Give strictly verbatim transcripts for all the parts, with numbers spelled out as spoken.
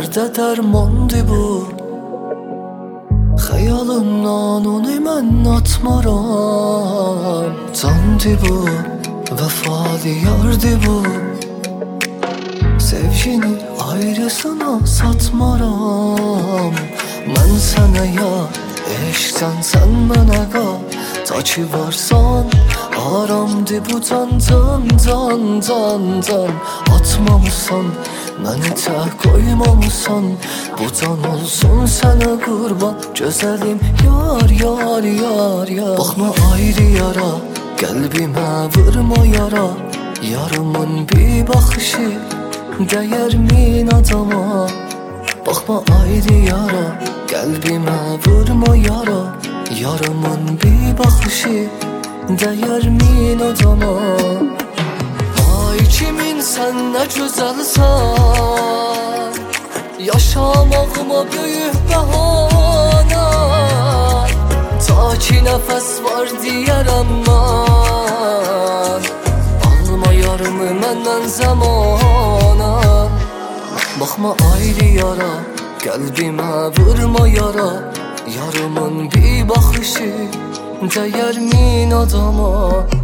dərdə dərmandı bu. Xəyalımdan onu mən atmaram. Candı bu, vəfalı yardı bu. Sevgini ayrısına satmaram. Mən sənə yar, eşqsən sən mənə qal. Ta ki varsan, aramdı bu can can can can can. Atmamışsan, məni tək qoymamışsan. Bu can olsun sənə qurban, gözəlim yar yar yar yar. Baxma ayrı yara, qəlbimə vurma yara. Yarımın bir baxışı dəyər min adama. Baxma ayrı yara, qəlbimə vurma yara. Yarımın bir baxışı dəyər min adama. Ay kimin sən nə gözəlsən, yaşamağıma böyük bəhanə. Ta ki nəfəs var deyərəm mən, alma yarımı məndən zamana. Baxma ayrı yara, qəlbimə vurma yara. Yarımın bir baxışı dəyər min adama.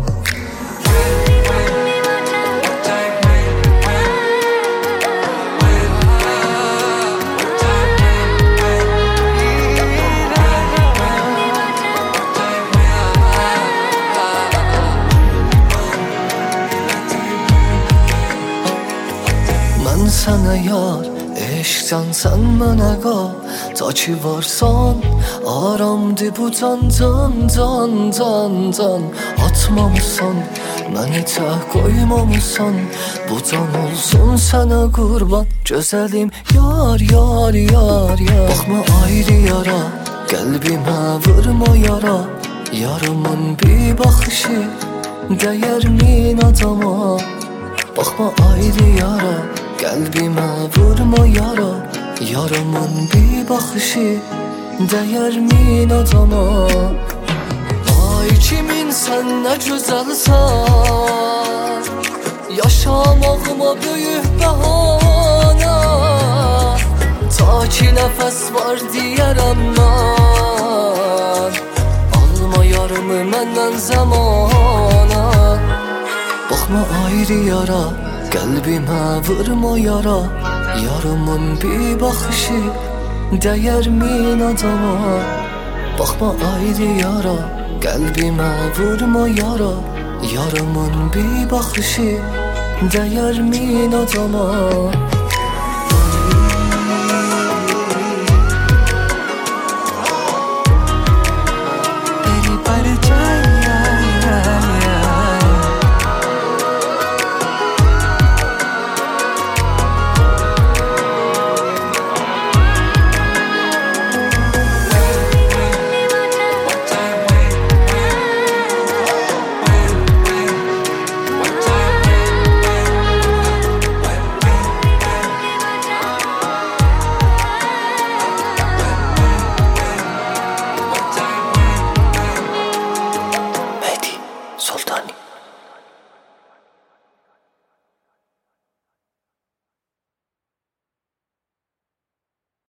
Mən sənə yar, eşqsən sən mənə qal. Ta ki varsan, aramdı bu can can can can can. Atmamışsan, məni tək qoymamışsan. Bu can olsun sənə qurban, gözəlim yar yar yar yar. Baxma ayrı yara, qəlbimə vurma yara. Yarımın bir baxışı dəyər min adama. Baxma ayrı yara, qəlbimə vurma yara. Yarımın bir baxışı dəyər min adama. Ay kimin sən nə gözəlsən, yaşamağıma böyük bəhanə. Ta ki nəfəs var deyərəm mən, alma yarımı məndən zamana. Baxma ayrı yara, qəlbimə vurma yara. Yarımın bir baxışı dəyər min adama. Baxma ayrı yara, qəlbimə vurma yara. Yarımın bir baxışı dəyər min adama.